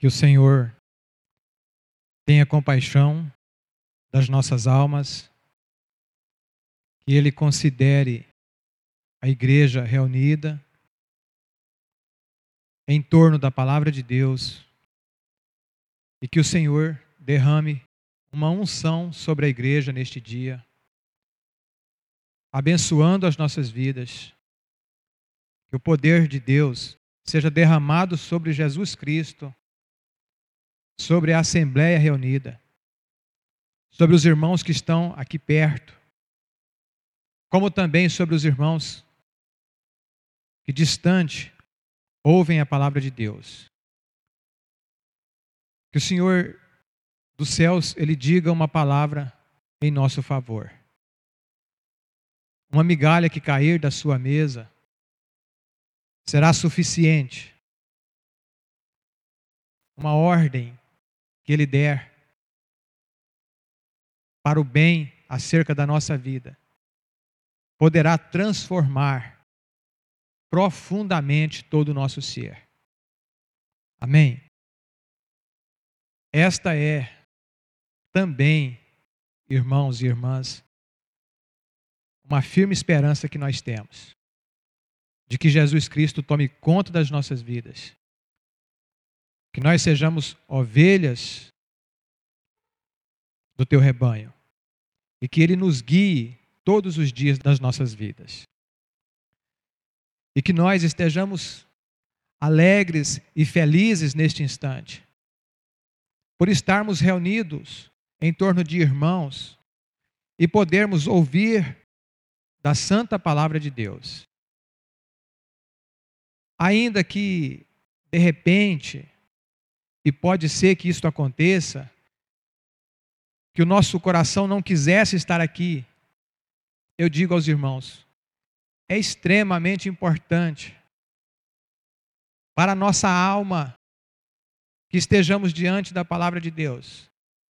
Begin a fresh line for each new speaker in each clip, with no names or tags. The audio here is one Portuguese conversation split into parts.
Que o Senhor tenha compaixão das nossas almas, que Ele considere a igreja reunida em torno da palavra de Deus e que o Senhor derrame uma unção sobre a igreja neste dia, abençoando as nossas vidas, que o poder de Deus seja derramado sobre Jesus Cristo, sobre a Assembleia reunida, sobre os irmãos que estão aqui perto, como também sobre os irmãos que distante ouvem a palavra de Deus. Que o Senhor dos céus, Ele diga uma palavra em nosso favor. Uma migalha que cair da sua mesa será suficiente. Uma ordem que Ele der para o bem acerca da nossa vida poderá transformar profundamente todo o nosso ser. Amém? Esta é também, irmãos e irmãs, uma firme esperança que nós temos, de que Jesus Cristo tome conta das nossas vidas, que nós sejamos ovelhas do teu rebanho e que Ele nos guie todos os dias das nossas vidas. E que nós estejamos alegres e felizes neste instante, por estarmos reunidos em torno de irmãos e podermos ouvir da santa palavra de Deus. Ainda que, de repente, e pode ser que isto aconteça, que o nosso coração não quisesse estar aqui, eu digo aos irmãos, é extremamente importante para a nossa alma que estejamos diante da palavra de Deus.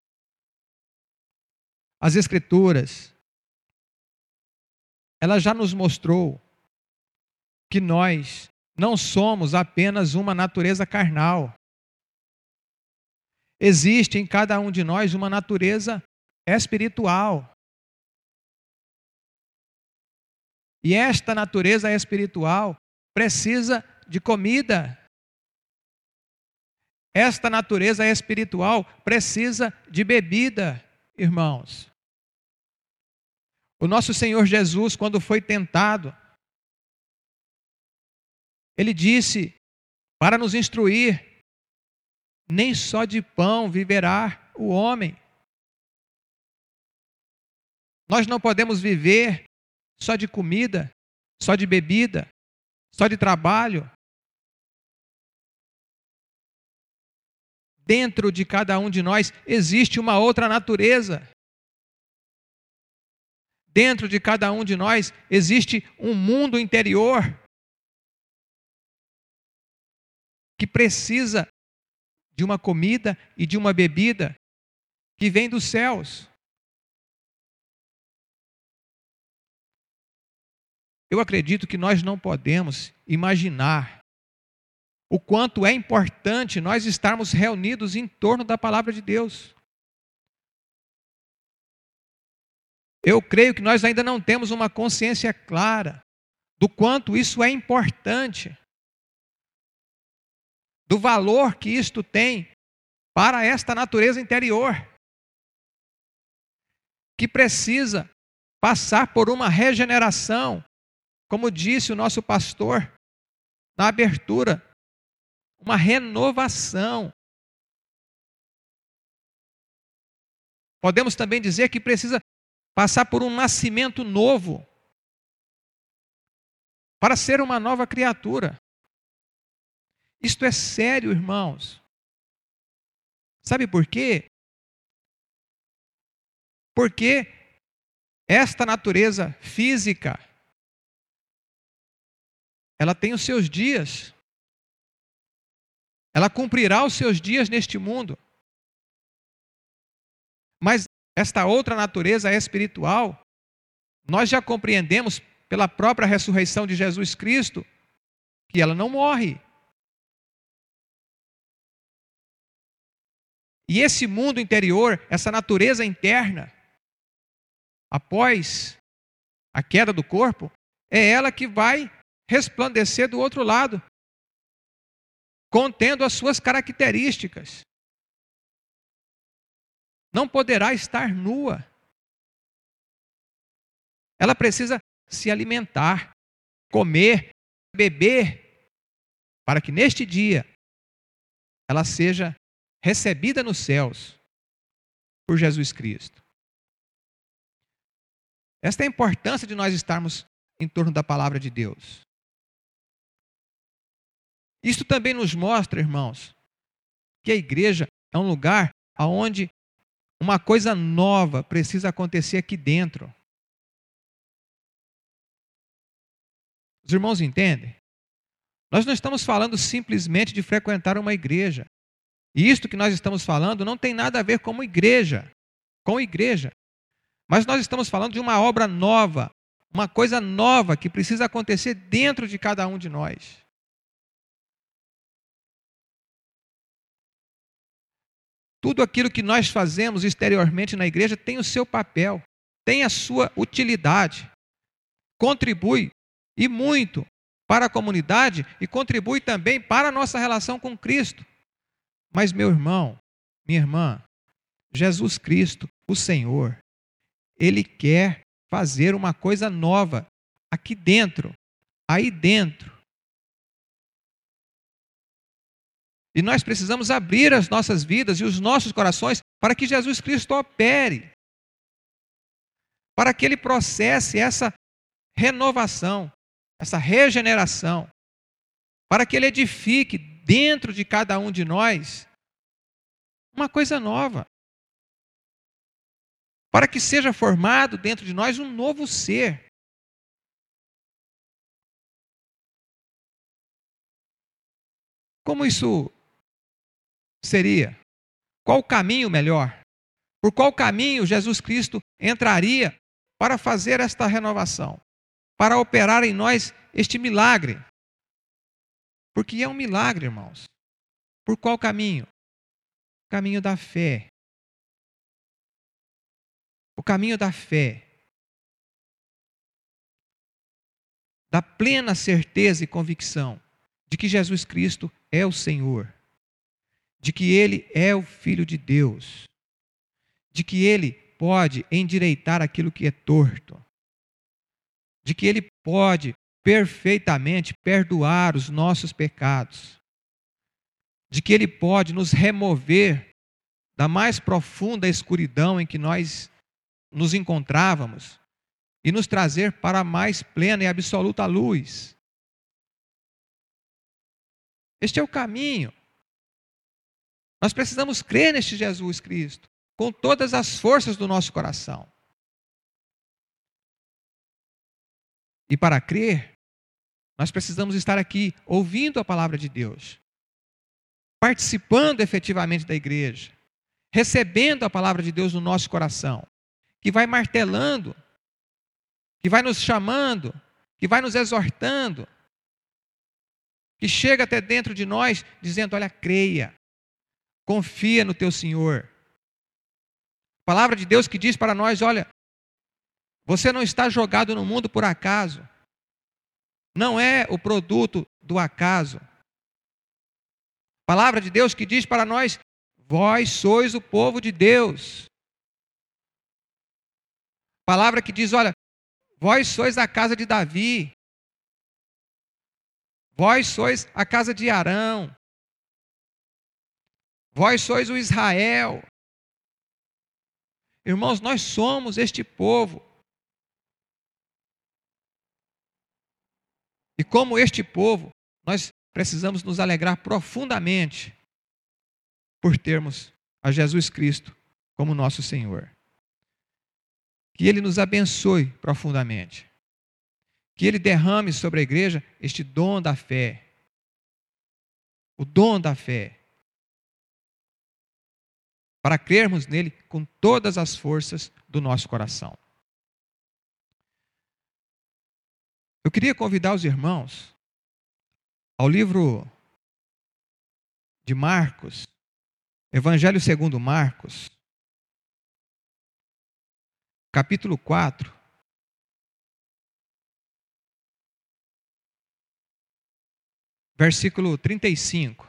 As Escrituras, ela já nos mostrou que nós não somos apenas uma natureza carnal. Existe em cada um de nós uma natureza espiritual. E esta natureza espiritual precisa de comida. Esta natureza espiritual precisa de bebida, irmãos. O nosso Senhor Jesus, quando foi tentado, Ele disse para nos instruir: nem só de pão viverá o homem. Nós não podemos viver só de comida, só de bebida, só de trabalho. Dentro de cada um de nós existe uma outra natureza. Dentro de cada um de nós existe um mundo interior que precisa de uma comida e de uma bebida que vem dos céus. Eu acredito que nós não podemos imaginar o quanto é importante nós estarmos reunidos em torno da palavra de Deus. Eu creio que nós ainda não temos uma consciência clara do quanto isso é importante, do valor que isto tem para esta natureza interior, que precisa passar por uma regeneração, como disse o nosso pastor na abertura, uma renovação. Podemos também dizer que precisa passar por um nascimento novo para ser uma nova criatura. Isto é sério, irmãos. Sabe por quê? Porque esta natureza física, ela tem os seus dias. Ela cumprirá os seus dias neste mundo. Mas esta outra natureza espiritual, nós já compreendemos pela própria ressurreição de Jesus Cristo que ela não morre. E esse mundo interior, essa natureza interna, após a queda do corpo, é ela que vai resplandecer do outro lado, contendo as suas características. Não poderá estar nua. Ela precisa se alimentar, comer, beber, para que neste dia ela seja recebida nos céus por Jesus Cristo. Esta é a importância de nós estarmos em torno da palavra de Deus. Isso também nos mostra, irmãos, que a igreja é um lugar onde uma coisa nova precisa acontecer aqui dentro. Os irmãos entendem? Nós não estamos falando simplesmente de frequentar uma igreja. E isto que nós estamos falando não tem nada a ver com igreja. Mas nós estamos falando de uma obra nova, uma coisa nova que precisa acontecer dentro de cada um de nós. Tudo aquilo que nós fazemos exteriormente na igreja tem o seu papel, tem a sua utilidade, contribui e muito para a comunidade e contribui também para a nossa relação com Cristo. Mas, meu irmão, minha irmã, Jesus Cristo, o Senhor, Ele quer fazer uma coisa nova aqui dentro, aí dentro. E nós precisamos abrir as nossas vidas e os nossos corações para que Jesus Cristo opere, para que Ele processe essa renovação, essa regeneração, para que Ele edifique dentro de cada um de nós uma coisa nova, para que seja formado dentro de nós um novo ser. Como isso seria? Qual o caminho melhor? Por qual caminho Jesus Cristo entraria para fazer esta renovação? Para operar em nós este milagre? Porque é um milagre, irmãos. Por qual caminho? O caminho da fé. O caminho da fé. Da plena certeza e convicção de que Jesus Cristo é o Senhor, de que Ele é o Filho de Deus, de que Ele pode endireitar aquilo que é torto, de que Ele pode perfeitamente perdoar os nossos pecados, de que Ele pode nos remover da mais profunda escuridão em que nós nos encontrávamos e nos trazer para a mais plena e absoluta luz. Este é o caminho. Nós precisamos crer neste Jesus Cristo com todas as forças do nosso coração. E para crer, nós precisamos estar aqui ouvindo a palavra de Deus, participando efetivamente da igreja, recebendo a palavra de Deus no nosso coração, que vai martelando, que vai nos chamando, que vai nos exortando, que chega até dentro de nós dizendo: olha, creia, confia no teu Senhor. A palavra de Deus que diz para nós: olha, você não está jogado no mundo por acaso, não é o produto do acaso. A palavra de Deus que diz para nós: vós sois o povo de Deus. A palavra que diz: olha, vós sois a casa de Davi, vós sois a casa de Arão, vós sois o Israel. Irmãos, nós somos este povo. E como este povo, nós precisamos nos alegrar profundamente por termos a Jesus Cristo como nosso Senhor. Que Ele nos abençoe profundamente. Que Ele derrame sobre a igreja este dom da fé. O dom da fé. Para crermos nele com todas as forças do nosso coração. Eu queria convidar os irmãos ao livro de Marcos, Evangelho segundo Marcos, capítulo 4, versículo 35.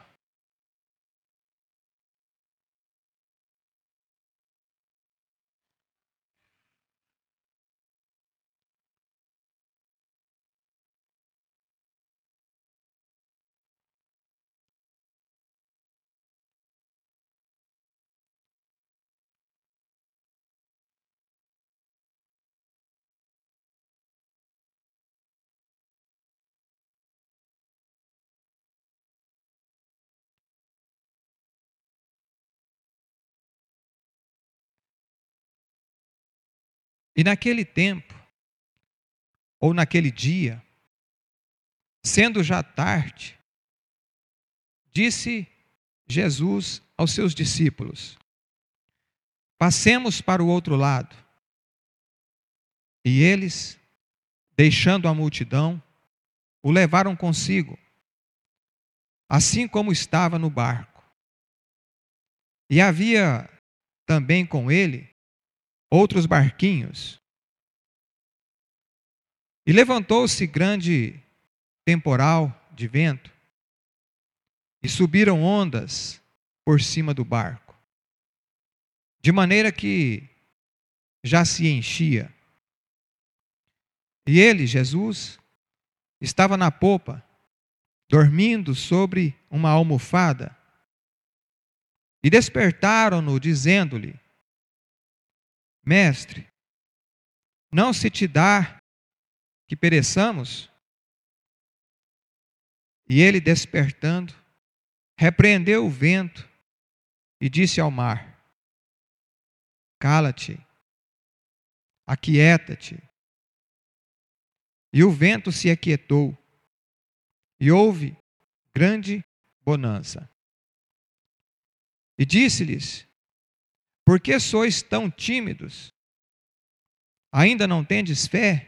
E naquele tempo, ou naquele dia, sendo já tarde, disse Jesus aos seus discípulos: passemos para o outro lado. E eles, deixando a multidão, o levaram consigo, assim como estava no barco. E havia também com ele outros barquinhos. E levantou-se grande temporal de vento, e subiram ondas por cima do barco, de maneira que já se enchia. E ele, Jesus, estava na popa, dormindo sobre uma almofada. E despertaram-no, dizendo-lhe: Mestre, não se te dá que pereçamos? E ele, despertando, repreendeu o vento e disse ao mar: cala-te, aquieta-te. E o vento se aquietou, e houve grande bonança. E disse-lhes: por que sois tão tímidos? Ainda não tendes fé?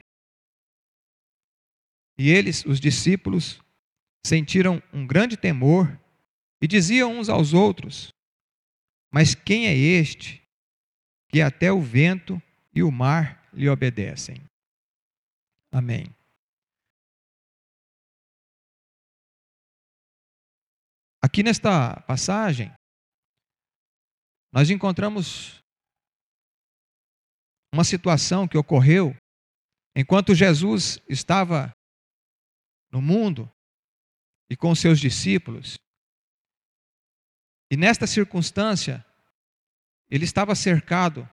E eles, os discípulos, sentiram um grande temor e diziam uns aos outros: mas quem é este que até o vento e o mar lhe obedecem? Amém. Aqui nesta passagem, nós encontramos uma situação que ocorreu enquanto Jesus estava no mundo e com seus discípulos. E nesta circunstância, ele estava cercado,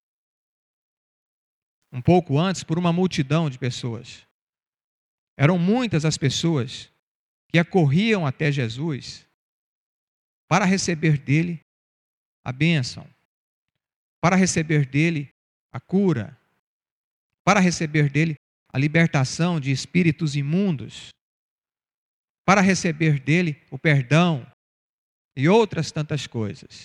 um pouco antes, por uma multidão de pessoas. Eram muitas as pessoas que acorriam até Jesus para receber dele a bênção, para receber dele a cura, para receber dele a libertação de espíritos imundos, para receber dele o perdão e outras tantas coisas.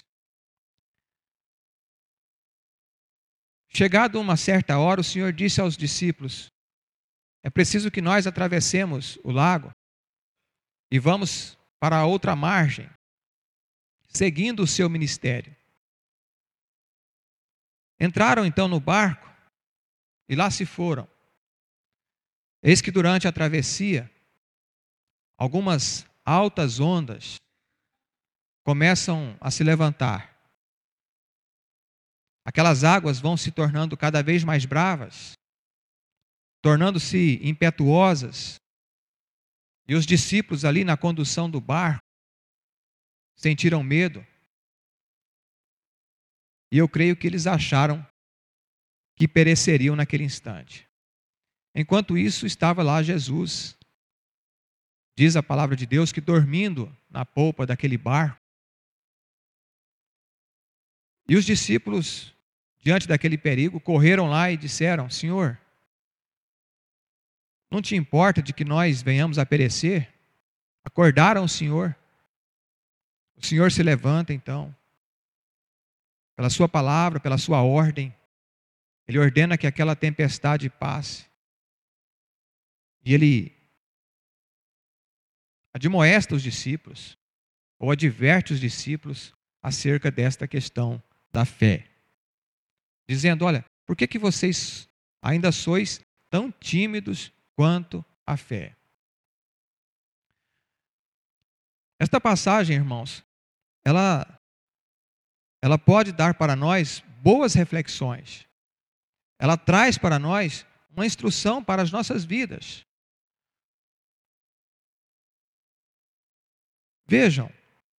Chegado uma certa hora, o Senhor disse aos discípulos: é preciso que nós atravessemos o lago e vamos para a outra margem, seguindo o seu ministério. Entraram então no barco e lá se foram. Eis que durante a travessia, algumas altas ondas começam a se levantar. Aquelas águas vão se tornando cada vez mais bravas, tornando-se impetuosas. E os discípulos ali na condução do barco sentiram medo. E eu creio que eles acharam que pereceriam naquele instante. Enquanto isso, estava lá Jesus. Diz a palavra de Deus que dormindo na polpa daquele barco. E os discípulos, diante daquele perigo, correram lá e disseram: Senhor, não te importa de que nós venhamos a perecer? Acordaram o Senhor. O Senhor se levanta então, pela sua palavra, pela sua ordem. Ele ordena que aquela tempestade passe. E ele admoesta os discípulos, ou adverte os discípulos, acerca desta questão da fé. Dizendo, olha, por que vocês ainda sois tão tímidos quanto a fé? Esta passagem, irmãos, ela pode dar para nós boas reflexões. Ela traz para nós uma instrução para as nossas vidas. Vejam,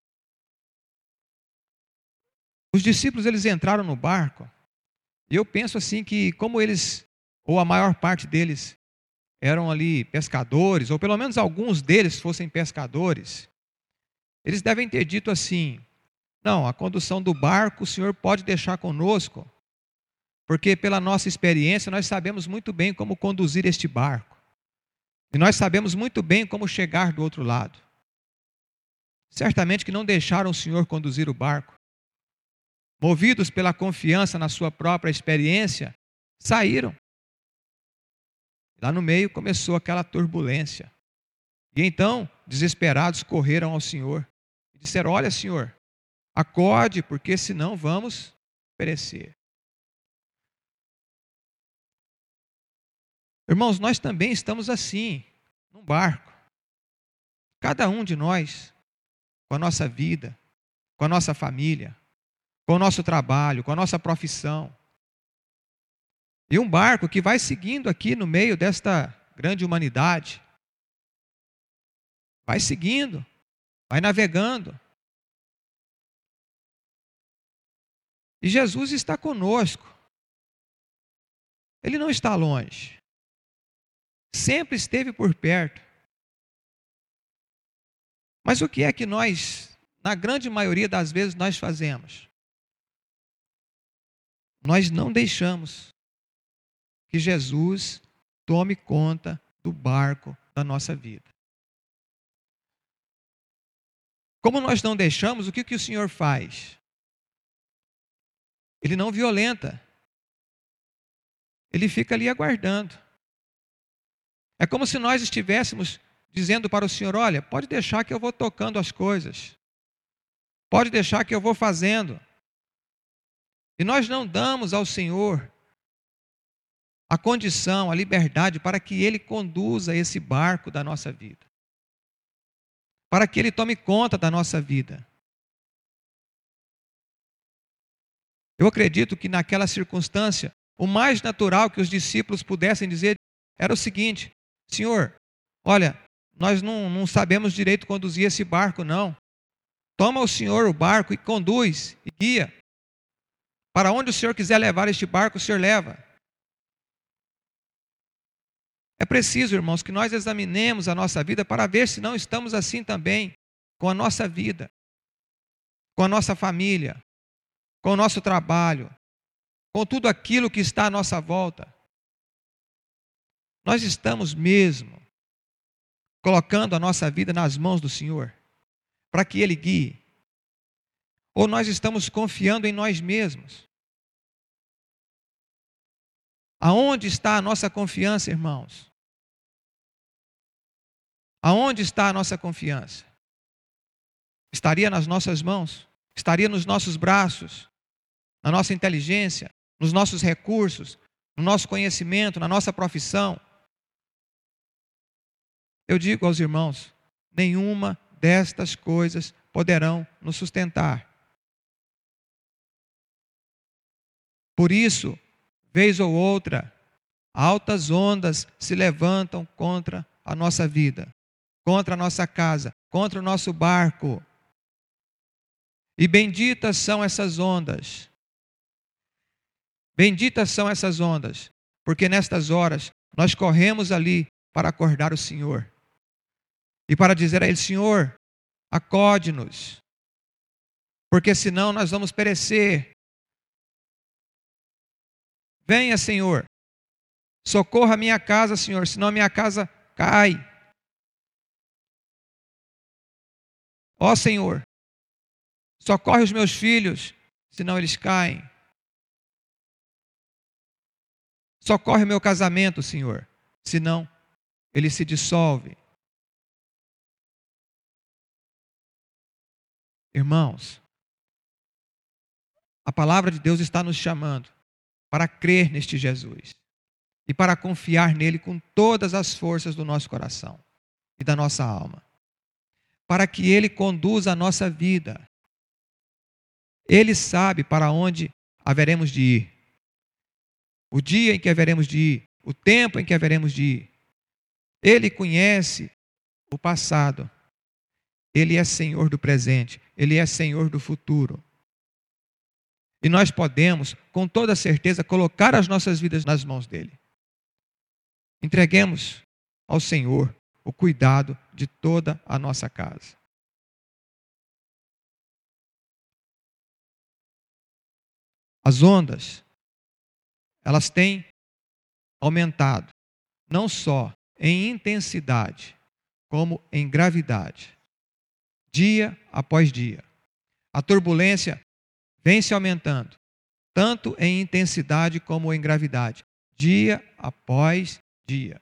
os discípulos eles entraram no barco, e eu penso assim que como eles, ou a maior parte deles, eram ali pescadores, ou pelo menos alguns deles fossem pescadores, eles devem ter dito assim, não, a condução do barco o Senhor pode deixar conosco, porque pela nossa experiência nós sabemos muito bem como conduzir este barco. E nós sabemos muito bem como chegar do outro lado. Certamente que não deixaram o Senhor conduzir o barco. Movidos pela confiança na sua própria experiência, saíram. Lá no meio começou aquela turbulência. E então, desesperados, correram ao Senhor. E disseram, olha, Senhor, acorde, porque senão vamos perecer. Irmãos, nós também estamos assim, num barco. Cada um de nós, com a nossa vida, com a nossa família, com o nosso trabalho, com a nossa profissão. E um barco que vai seguindo aqui no meio desta grande humanidade. Vai seguindo, vai navegando. E Jesus está conosco. Ele não está longe. Sempre esteve por perto. Mas o que é que nós, na grande maioria das vezes, nós fazemos? Nós não deixamos que Jesus tome conta do barco da nossa vida. Como nós não deixamos, o que o Senhor faz? Ele não violenta. Ele fica ali aguardando. É como se nós estivéssemos dizendo para o Senhor, olha, pode deixar que eu vou tocando as coisas. Pode deixar que eu vou fazendo. E nós não damos ao Senhor a condição, a liberdade para que Ele conduza esse barco da nossa vida. Para que Ele tome conta da nossa vida. Eu acredito que naquela circunstância, o mais natural que os discípulos pudessem dizer era o seguinte, Senhor, olha, nós não sabemos direito conduzir esse barco, não. Toma o Senhor o barco e conduz e guia. Para onde o Senhor quiser levar este barco, o Senhor leva. É preciso, irmãos, que nós examinemos a nossa vida para ver se não estamos assim também com a nossa vida, com a nossa família, com o nosso trabalho, com tudo aquilo que está à nossa volta. Nós estamos mesmo colocando a nossa vida nas mãos do Senhor, para que Ele guie. Ou nós estamos confiando em nós mesmos? Aonde está a nossa confiança, irmãos? Aonde está a nossa confiança? Estaria nas nossas mãos? Estaria nos nossos braços? Na nossa inteligência? Nos nossos recursos? No nosso conhecimento? Na nossa profissão? Eu digo aos irmãos, nenhuma destas coisas poderão nos sustentar. Por isso, vez ou outra, altas ondas se levantam contra a nossa vida, contra a nossa casa, contra o nosso barco. E benditas são essas ondas. Benditas são essas ondas, porque nestas horas nós corremos ali para acordar o Senhor. E para dizer a Ele, Senhor, acode-nos, porque senão nós vamos perecer. Venha, Senhor, socorra a minha casa, Senhor, senão a minha casa cai. Ó Senhor, socorre os meus filhos, senão eles caem. Socorre o meu casamento, Senhor, senão ele se dissolve. Irmãos, A palavra de Deus está nos chamando para crer neste Jesus e para confiar nele com todas as forças do nosso coração e da nossa alma, para que ele conduza a nossa vida. Ele sabe para onde haveremos de ir, o dia em que haveremos de ir, o tempo em que haveremos de ir. Ele conhece o passado, ele é Senhor do presente, ele é Senhor do futuro. E nós podemos, com toda certeza, colocar as nossas vidas nas mãos dele. Entreguemos ao Senhor o cuidado de toda a nossa casa. As ondas, elas têm aumentado, não só em intensidade, como em gravidade, dia após dia. A turbulência vem se aumentando, tanto em intensidade como em gravidade, dia após dia.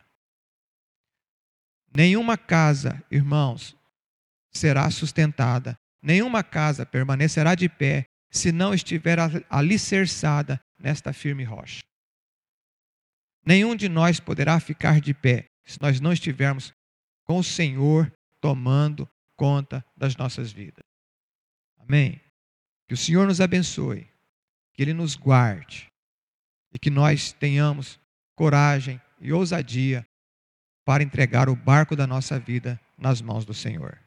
Nenhuma casa, irmãos, será sustentada, nenhuma casa permanecerá de pé se não estiver alicerçada nesta firme rocha. Nenhum de nós poderá ficar de pé se nós não estivermos com o Senhor tomando conta das nossas vidas. Amém? Que o Senhor nos abençoe, que Ele nos guarde e que nós tenhamos coragem e ousadia para entregar o barco da nossa vida nas mãos do Senhor.